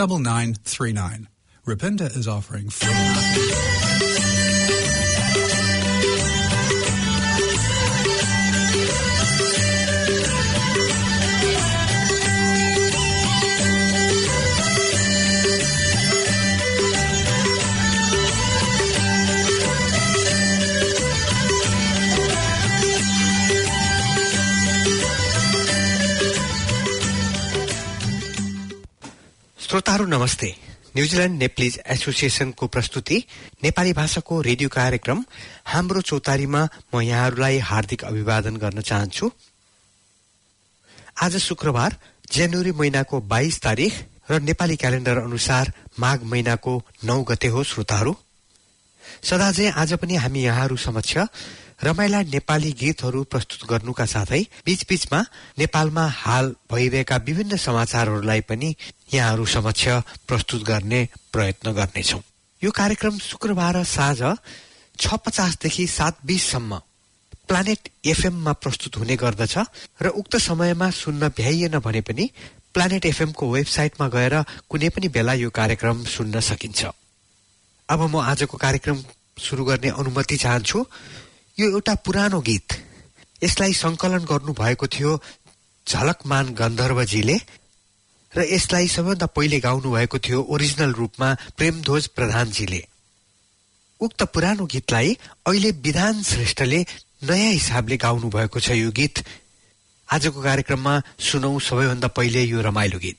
9939. Rapinda is offering free... श्रोताहरू नमस्ते। New Zealand Nepalese एसोसिएसनको प्रस्तुति नेपाली भाषाको रेडियो कार्यक्रम हाम्रो चौतारीमा म यहाँहरूलाई हार्दिक अभिवादन गर्न चाहन्छु। आज शुक्रबार जनवरी महिनाको 22 तारिख र नेपाली क्यालेन्डर अनुसार माघ महिनाको 9 गते हो। श्रोताहरू, सदाझै आज पनि हामी यहाँहरू समक्ष रमाइला नेपाली गीतहरू प्रस्तुत गर्नुका साथै बीचबीचमा नेपालमा हाल भइरहेका विभिन्न समाचारहरूलाई पनि यहाँहरू समक्ष प्रस्तुत गर्ने प्रयत्न गर्नेछौं। यो कार्यक्रम शुक्रबार साँझ 6:50 देखि 7:20 सम्म प्लानेट एफएम मा प्रस्तुत हुने गर्दछ र उक्त समयमा सुन्न भ्याइएन भने पनि प्लानेट एफएम को वेबसाइटमा गएर कुनै पनि बेला यो कार्यक्रम सुन्न सकिन्छ। अब म आजको कार्यक्रम सुरु गर्ने अनुमति चाहन्छु। यो एउटा पुरानो गीत, यसलाई संकलन गर्नु भएको थियो झलकमान गन्धर्वजीले र यसलाई सबैभन्दा पहिले गाउनु भएको थियो ओरिजिनल रूपमा प्रेमध्वज प्रधानजीले। उक्त पुरानो गीतलाई अहिले विधान श्रेष्ठले नयाँ हिसाबले गाउनु भएको छ। यो गीत आजको कार्यक्रममा सुनौ सबैभन्दा पहिले यो रमाइलो गीत।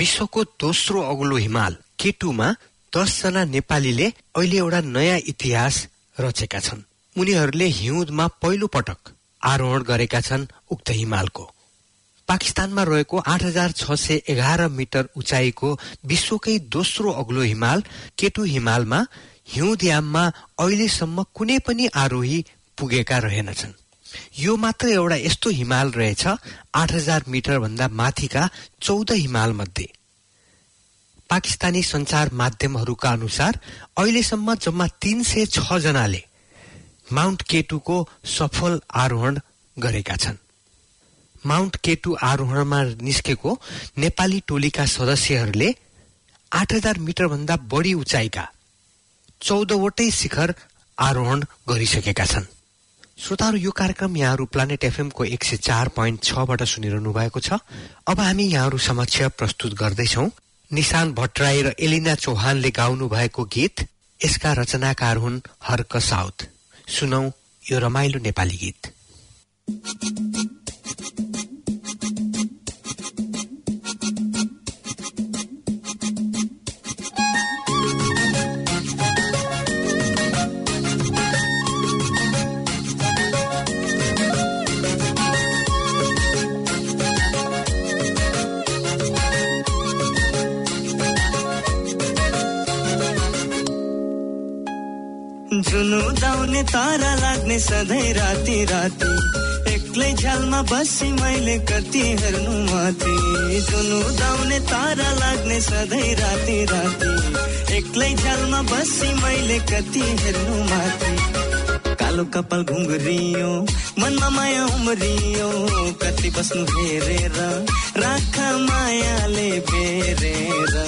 विश्वको दोस्रो अग्लो हिमाल केटुमा 10 जना नेपालीले अहिले एउटा नयाँ इतिहास रचेका छन्। उनीहरूले हिउँदमा पहिलो पटक आरोहण गरेका छन् उक्त हिमालको। पाकिस्तानमा रहेको 8611 मिटर उचाइको विश्वकै दोस्रो अग्लो हिमाल केटु हिमालमा हिउँदयाममा अहिलेसम्म कुनै पनि आरोही पुगेका रहेनछन्। यो मात्र एउटा यस्तो हिमाल रहेछ 8000 मिटर भन्दा माथिका 14 हिमाल मध्ये। पाकिस्तानी सञ्चार माध्यमहरूका अनुसार अहिलेसम्म जम्मा 306 जनाले माउन्ट केटुको सफल आरोहण गरेका छन्। माउन्ट केटु आरोहणमा निस्केको नेपाली टोलीका सदस्यहरूले 8000 मिटर भन्दा बढी उचाइका 14 वटै शिखर आरोहण गरिसकेका छन्। श्रोताहरू, यो कार्यक्रम यहाँहरू प्लानेट एफएम को 104.6 बाट सुनिरहनु भएको छ। अब हामी यहाँहरू समक्ष प्रस्तुत गर्दैछौ निशान भट्टराई र एलिना चौहानले गाउनु भएको गीत। यसका रचनाकार हुन् हर्क साउथ। सुनौ यो रमाइलो नेपाली गीत। जुनु दाउने तारा लाग्ने सधैँ राति राति, एक्लै झ्यालमा बसी मैले कति हेर्नु माथि। जुनु दाउने तारा लाग्ने सधैँ राति राति, एक्लै झ्यालमा बसी मैले कति हेर्नु माथि। कालो कपाल घुङ्रियो, मनमा माया उम्रियो, कति बस्नु हेरेर राख मायाले बेरेर।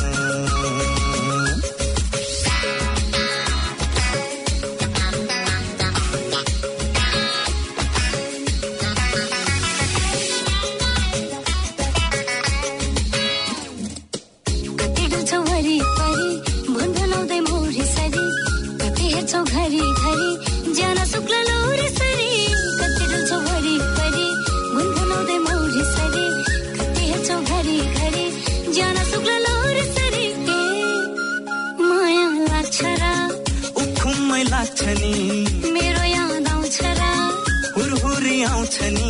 मेरो याद आउँछ र हुरहुरी आउँछ नि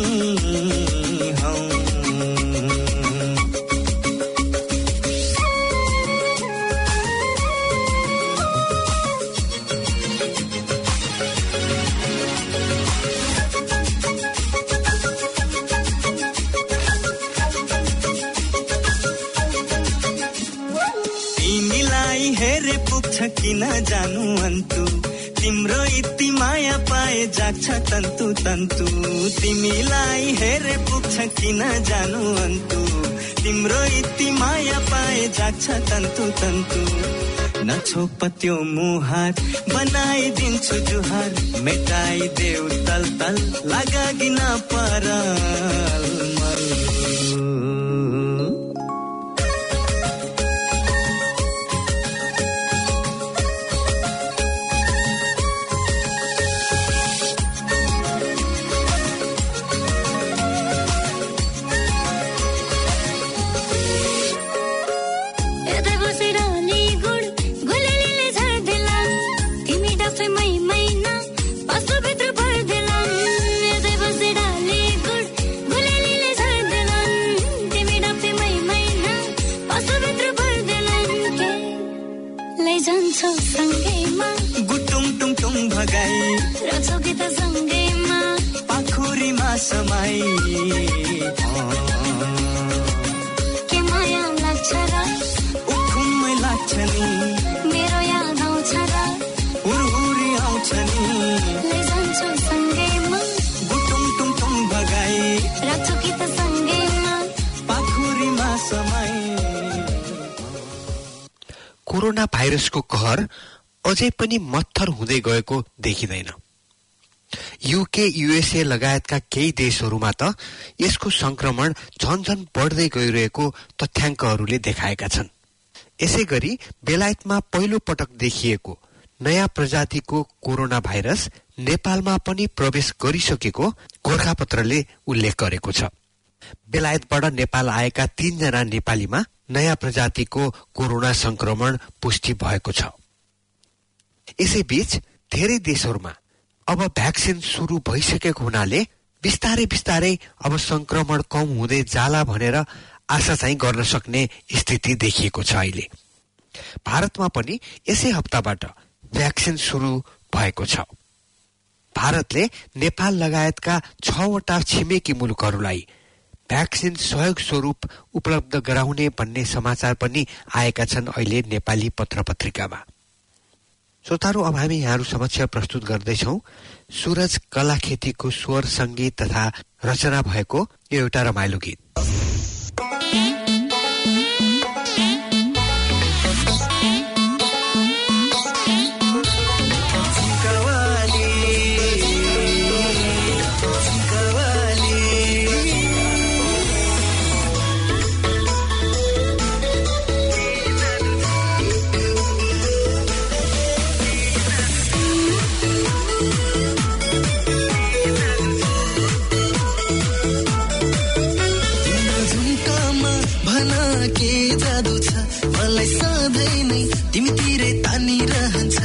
तिमीलाई हेरे पुग्छ किन जानु अन्तु, तिम्रो यति माया पाए जाग्छ तन्तु तन्तु। तिमीलाई हेरे पुग्छ किन जानु अन्तु, तिम्रो यति माया पाए जाग्छ तन्तु तन्तु। नछोप त्यो मुहार बनाइदिन्छु जुहार, मेटाइदेऊ तल तल लगागी नपरल मल। समाई के माया लाग्छ र उखुमै लाग्छ नि, मेरो याद आउँछ र हुरहुरी आउँछ नि। लैजान्छु सँगैमा गुटुङ टुङ टुङ भगाई, राख्छु कि त सँगैमा पाखुरीमा समाई। कोरोना भाइरसको कहर अझै पनि मत्थर हुँदै गएको देखिँदैन। युके, युएसए लगायतका केही देशहरूमा त यसको संक्रमण झन्झन बढ्दै गइरहेको तथ्याङ्कहरूले देखाएका छन्। यसै गरी बेलायतमा पहिलो पटक देखिएको नयाँ प्रजातिको कोरोना भाइरस नेपालमा पनि प्रवेश गरिसकेको गोरखापत्रले उल्लेख गरेको छ। बेलायतबाट नेपाल आएका 3 जना नेपालीमा नयाँ प्रजातिको कोरोना संक्रमण पुष्टि भएको छ। यसैबीच धेरै देशहरूमा अब भ्याक्सिन सुरु भइसकेको हुनाले बिस्तारै अब संक्रमण कम हुँदै जाला भनेर आशा चाहिँ गर्न सक्ने स्थिति देखिएको छ। अहिले भारतमा पनि यसै हप्ताबाट भ्याक्सिन सुरु भएको छ। भारतले नेपाल लगायतका 6 वटा छिमेकी मुलुकहरूलाई भ्याक्सिन सहयोग स्वरूप उपलब्ध गराउने भन्ने समाचार पनि आएका छन् अहिले नेपाली पत्रपत्रिकामा। श्रोताहरू, अब हामी यहाँहरू समक्ष प्रस्तुत गर्दैछौँ सूरज कलाखेतीको स्वर संगीत तथा रचना भएको यो एउटा रमाइलो गीत। तिमीतिरै तानिरहन्छ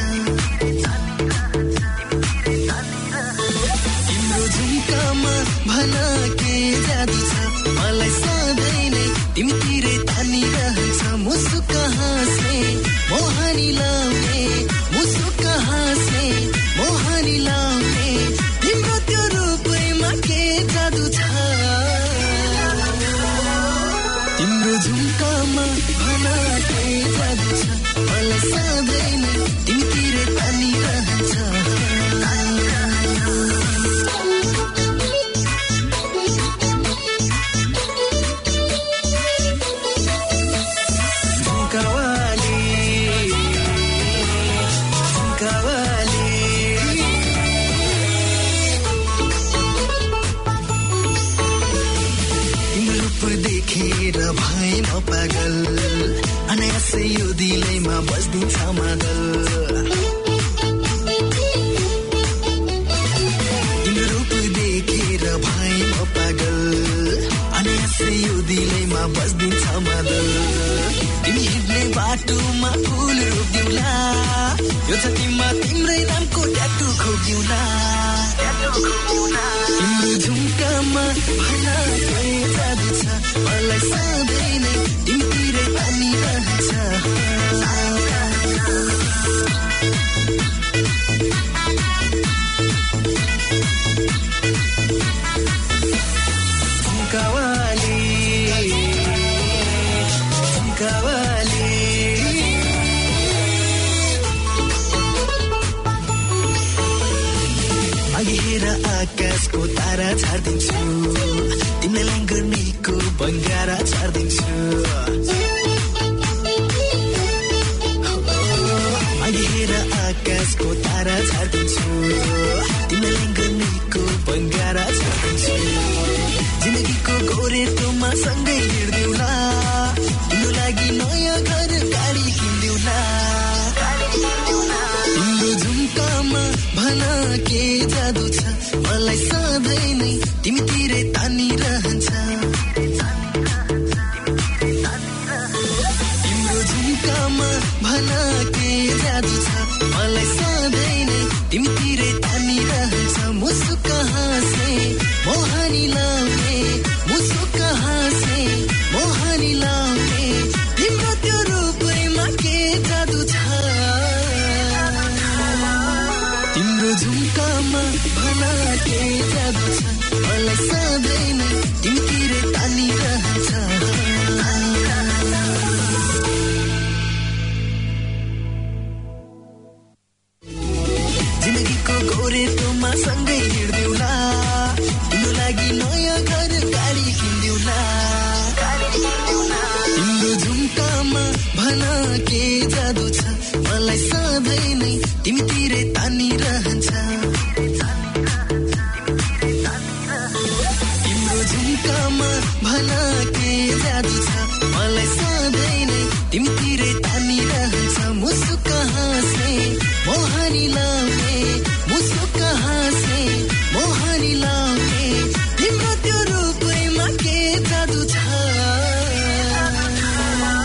तिम्रो झुम्कामा भन के जादु छ मलाई सधैँ नै तिमीतिरै तानिरहन्छ मुसुक हाँस्ने मोहनी लाउने मुसुक हाँस्ने मोहनी लाउने तिम्रो त्यो रूपैमा के जादु छ तिम्रो झुम्कामा भन के जादु छ मलाई सधैँ नै तिमीतिरै तानिरहन्छ देखेर भएन पागल अनायासै यो दिलैमा बस्दिन्छ मादल तिम्रो रूप देखेर भएन पागल अनायासै यो दिलैमा बस्दिन्छ मादल तिमी हिँड्ने बाटोमा फुल रोप्दिउला यो छातीमा तिम्रै नामको ट्याटु खोप्दिउला तिम्रो झुम्कामा भन के जादु छ मलाई सधैँ नै तिमीतिरै तानिरहन्छ हेर आकाशको तारा छाडिदिन्छु तिमीलाई लाङ्गर्नेको बङ्गारा छाडिदिन्छु हेर आकाशको तारा छाडिदिन्छु तिमीलाई लाङ्गर्नेको बङ्गारा छाडिदिन्छु जिन्दगीको गोरेटोमा सँगै हिँड्दिउला तिम्रो लागि नयाँ घर गाडी किन्दिउला तिम्रो झुम्कामा भन के जादु छ मलाई सधैँ नै तिमीतिरै तानिरहन्छ तिम्रो झुम्कामा भन के जादु छ मलाई सधैँ नै तिमीतिरै तानिरहन्छ मुसुक हाँस्ने मोहनी लाउने मुसुक हाँस्ने मोहनी लाउने तिम्रो त्यो रूपैमा के जादु छ तिम्रो झुम्कामा भन के जादु छ मलाई सधैँ नै तिमीतिरै तानिरहन्छ जिन्दगीको गोरेटोमा सँगै हिँड्दिउला तिम्रो लागि नयाँ घर गाडी किन्दिउला तिम्रो झुम्कामा भन के जादु छ मलाई सधैँ नै तिमीतिरै तानिरहन्छ तिम्रो झुम्कामा भन के जादु छ मलाई सधैँ नै तिमीतिरै तानिरहन्छ मुसुक हाँस्ने मोहनी लाउने मुसुक हाँस्ने मोहनी लाउने तिम्रो त्यो रूपैमा के जादु छ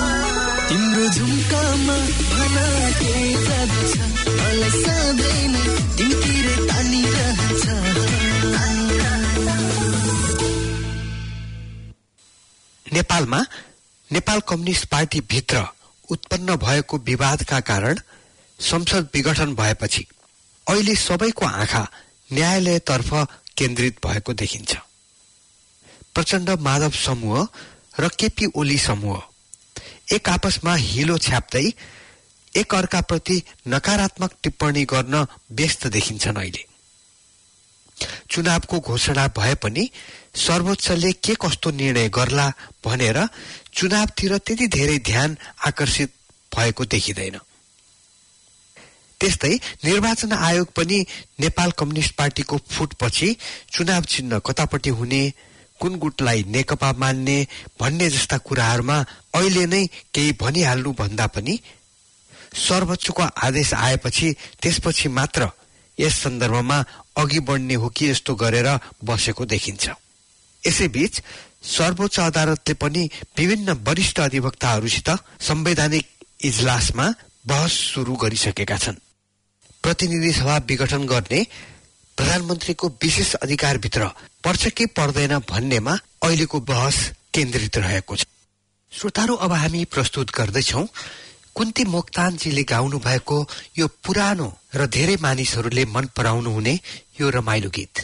तिम्रो झुम्कामा भना के जादु छ मलाई सधैँ नै तिमीतिर तानिरहन्छ नेपालमा नेपाल कम्युनिस्ट पार्टी भित्र उत्पन्न भएको विवादका कारण संसद विघटन भएपछि अहिले सबैको आँखा न्यायालयतर्फ केन्द्रित भएको देखिन्छ। प्रचण्ड माधव समूह र केपी ओली समूह एक आपसमा हिलो छ्याप्दै एक अर्काप्रति नकारात्मक टिप्पणी गर्न व्यस्त देखिन्छन्। अहिले चुनावको घोषणा भए पनि सर्वोच्चले के कस्तो निर्णय गर्ला भनेर चुनावतिर त्यति धेरै ध्यान आकर्षित भएको देखिँदैन। त्यस्तै निर्वाचन आयोग पनि नेपाल कम्युनिस्ट पार्टीको फुटपछि चुनाव चिन्ह कतापट्टि हुने, कुन गुटलाई नेकपा मान्ने भन्ने जस्ता कुराहरूमा अहिले नै केही भनिहाल्नु भन्दा पनि सर्वोच्चको आदेश आएपछि त्यसपछि मात्र यस सन्दर्भमा अघि बढ्ने हो कि जस्तो गरेर बसेको देखिन्छ। यसैबीच सर्वोच्च अदालतले पनि विभिन्न वरिष्ठ अधिवक्ताहरूसित संवैधानिक इजलासमा बहस सुरु गरिसकेका छन्। प्रतिनिधि सभा विघटन गर्ने प्रधानमन्त्रीको विशेष अधिकारभित्र पर्छ कि पर्दैन भन्नेमा अहिलेको बहस केन्द्रित रहेको छ। श्रोताहरू, अब हामी प्रस्तुत गर्दैछौं कुन्ती मोक्तानजीले गाउनु भएको यो पुरानो र धेरै मानिसहरूले मन पराउनु हुने यो रमाइलो गीत।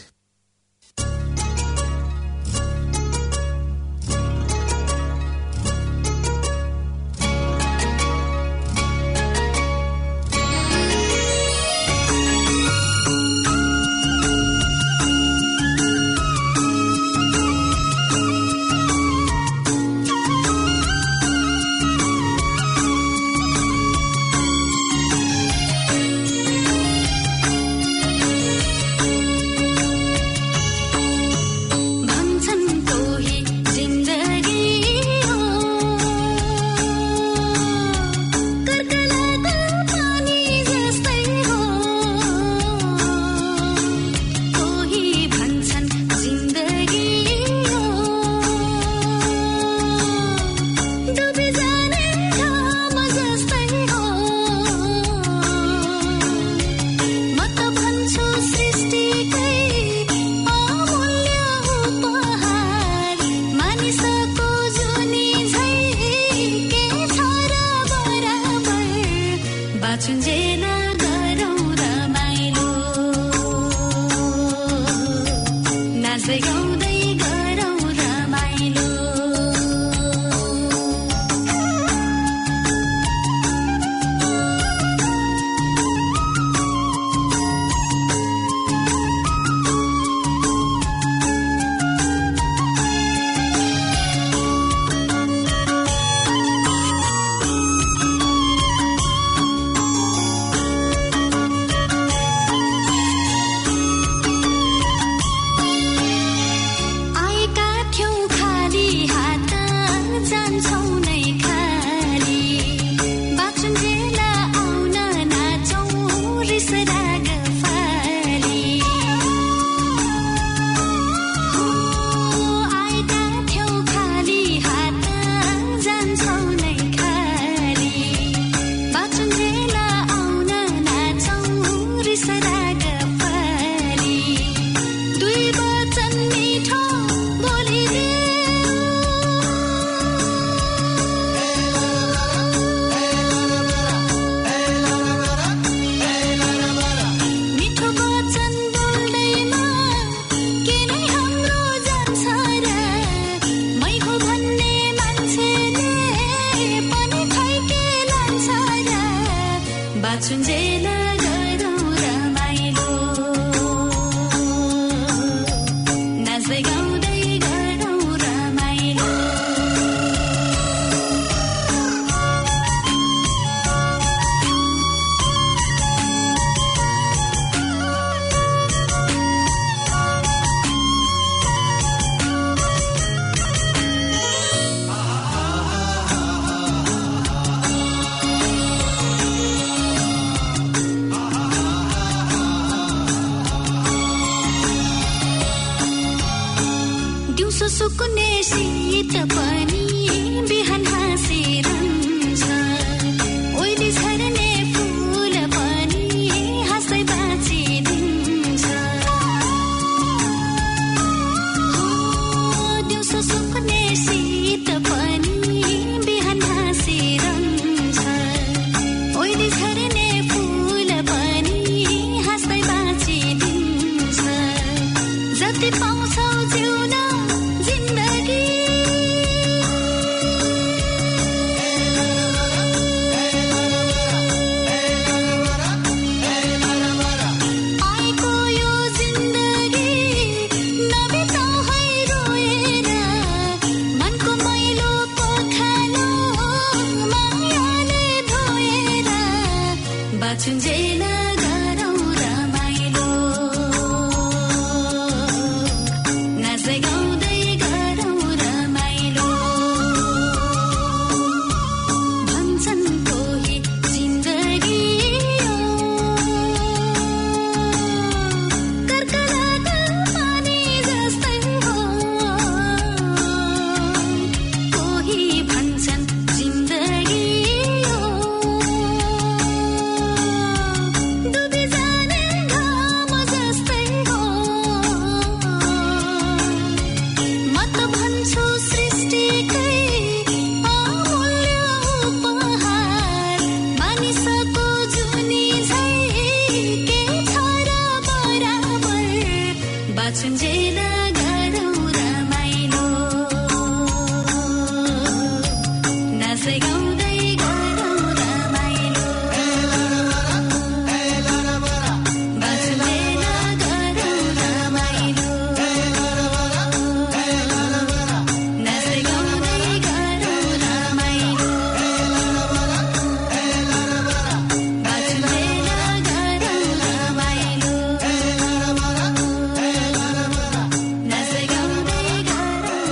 बाचुन्जेल गरौँ रमाइलो नाच्दै गाउँदै गरौँ रमाइलो भन्छन् कोही जिन्दगी यो कर्कलाका पानी जस्तै हो कोही भन्छन् जिन्दगी यो डुबी जाने घाम जस्तै हो म त भन्छु सृष्टिकै अमूल्य उपहार मानिसको जुनी झै के छ र बराबर बाचुन्जेल गरौँ रमाइलो नाच्दै गाउँदै गरौँ रमाइलो बाचुन्जेल गरौँ रमाइलो नाच्दै गाउँदै गरौँ रमाइलो बाचुन्जेल गरौँ रमाइलो नाच्दै गाउँदै गरौँ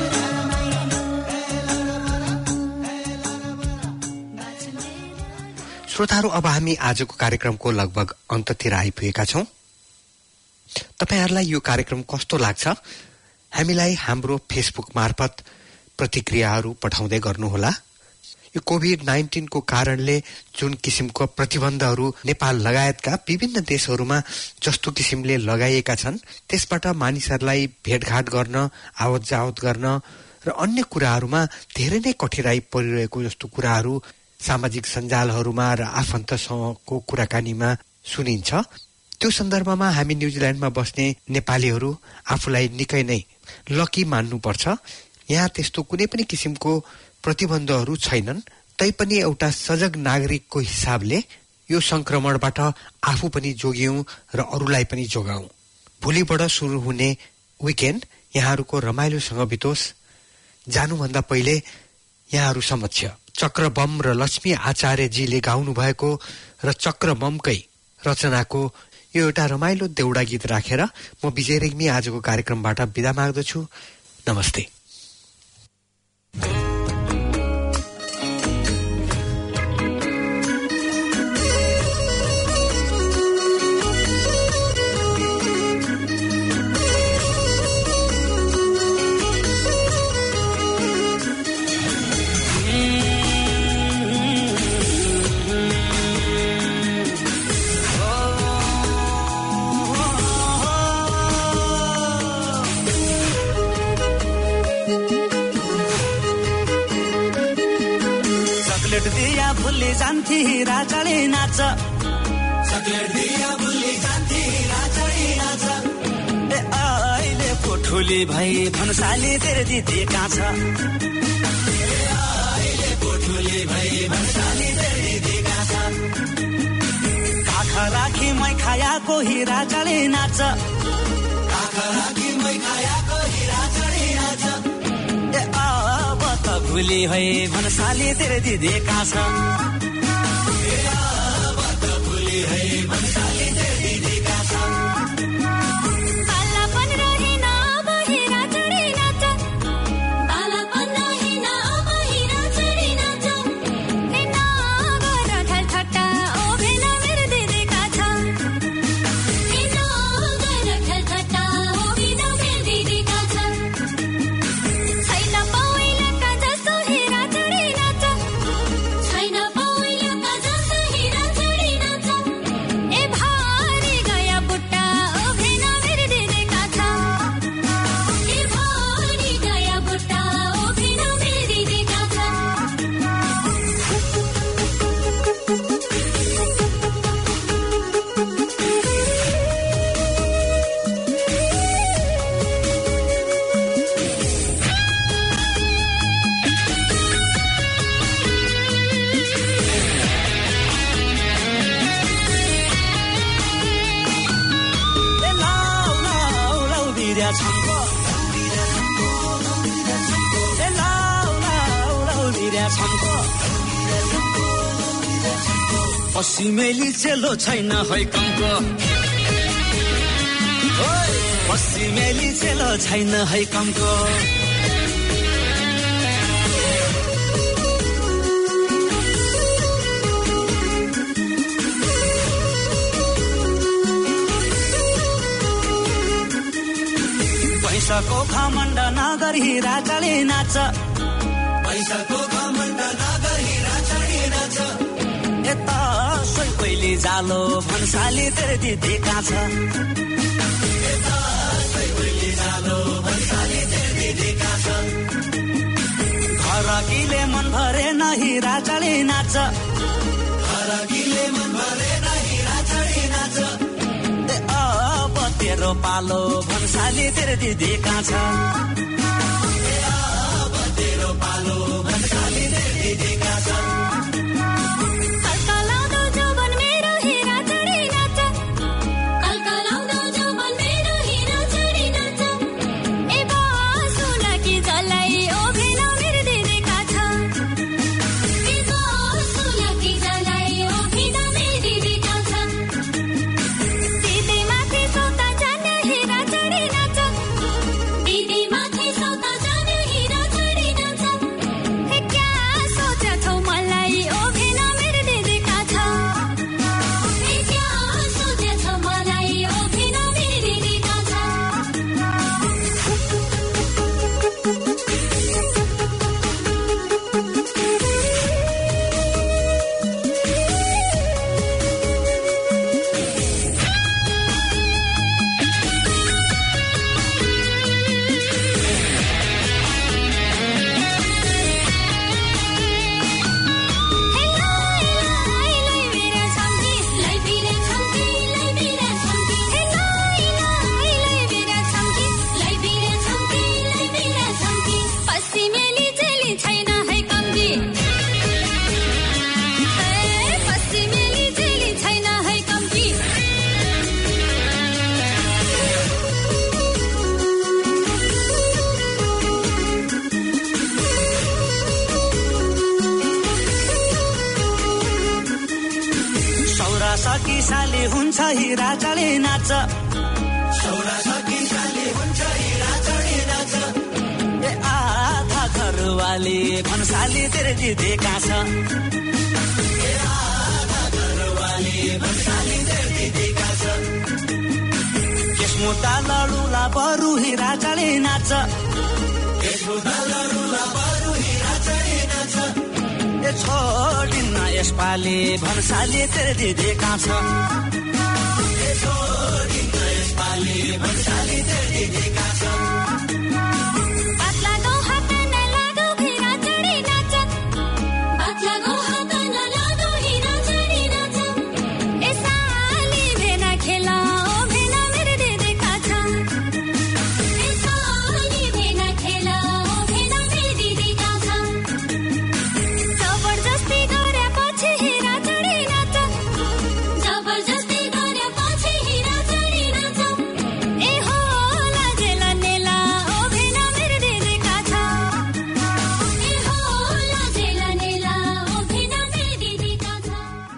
रमाइलो श्रोताहरू, अब हामी आजको कार्यक्रमको लगभग अन्ततिर आइपुगेका छौं। तपाईहरुलाई यो कार्यक्रम कस्तो लाग्छ हामीलाई हाम्रो फेसबुक मार्फत प्रतिक्रियाहरू पठाउँदै गर्नुहोला। यो कोभिड-19 को कारणले जुन किसिमको प्रतिबन्धहरू नेपाल लगायतका विभिन्न देशहरूमा जस्तो किसिमले लगाइएका छन् त्यसबाट मानिसहरूलाई भेटघाट गर्न, आवत जावत गर्न र अन्य कुराहरूमा धेरै नै कठिनाई परिरहेको जस्तो कुराहरू सामाजिक सञ्जालहरूमा र आफन्तसँगको कुराकानीमा सुनिन्छ। त्यो सन्दर्भमा हामी न्युजिल्यान्डमा बस्ने नेपालीहरू आफूलाई निकै नै लकी मान्नुपर्छ। यहाँ त्यस्तो कुनै पनि किसिमको प्रतिबन्धहरू छैनन्, तैपनि एउटा सजग नागरिकको हिसाबले यो संक्रमणबाट आफू पनि जोगियौं र अरूलाई पनि जोगाऊ। भोलिबाट सुरु हुने विकेन्ड यहाँहरूको रमाइलोसँग बितोस्। जानुभन्दा पहिले यहाँहरू समक्ष चक्रबम र लक्ष्मी आचार्यजीले गाउनु भएको र चक्रबमकै रचनाको यो एउटा रमाइलो देउडा गीत राखेर म विजय रेग्मी आजको कार्यक्रमबाट बिदा माग्दछु। नमस्ते। भुली जान्थे राजाले नाच ए अहिले पोठुली भई भन्साले तेरे दिदी कहाँ छ काखा राखी मै खायाको हिरा चढे नाच ए अब त भुली है भन्साले तेरे दिदी कहाँ छ पश्चिमेली चेलो छैन है कमको पश्चिमेली चेलो छैन है कमको पैसाको घमण्ड नगरी राजाले नाच पैसाको घमण्ड नगरी राजाले नाच यता सोही पहिले जालो भन्साली तेरे दिदी कहाँ छ यता सोही पहिले जालो भन्साली तेरे दिदी कहाँ छ घरकीले मन भरे नही राजाले नाच घरकीले मन भरे नही राजाले नाच तेरो पालो भन्साली तेरे दिदी कहाँ छ तेरो पालो भन्साली तेरे दिदी कहाँ छ कल्कलाउँदो जौवन मेरो हिरा चढी नाच कल्कलाउँदो जौवन मेरो हिरा चढी नाच ए बासुला कि जलाई ओभेन मेरो दिदी कहाँ छ ए बासुला कि जलाई ओभेन मेरो दिदी कहाँ छ दिदी माथि सौता जाने हिरा चढी नाच दिदी माथि सौता जाने हिरा चढी नाच हे क्या सोचेछौ मलाई ओभेन मेरो दिदी कहाँ छ हे क्या सोचेछौ मलाई ओभेन मेरो दिदी कहाँ छ पश्चिमेली चेली छैन है कम्ती पश्चिमेली चेली छैन है कम्ती सौरा सकिसाले हुन्छ हिरा चढी नाच सौरा सकिसाले हुन्छ हिरा चढी नाच ए आधा घरवाली भन्साली तेरे दिदी कहाँ छ ए आधा घरवाली भन्साली तेरे दिदी कहाँ छ केसमुटा लडुला बरु हिरा चढी नाच केसमुटा लडुला बरु हिरा चढी नाच ए छोडिन्न यसपालि भन्साली तेरे दिदी कहाँ छ ए छोडिन्न यसपालि भन्साली तेरे दिदी कहाँ छ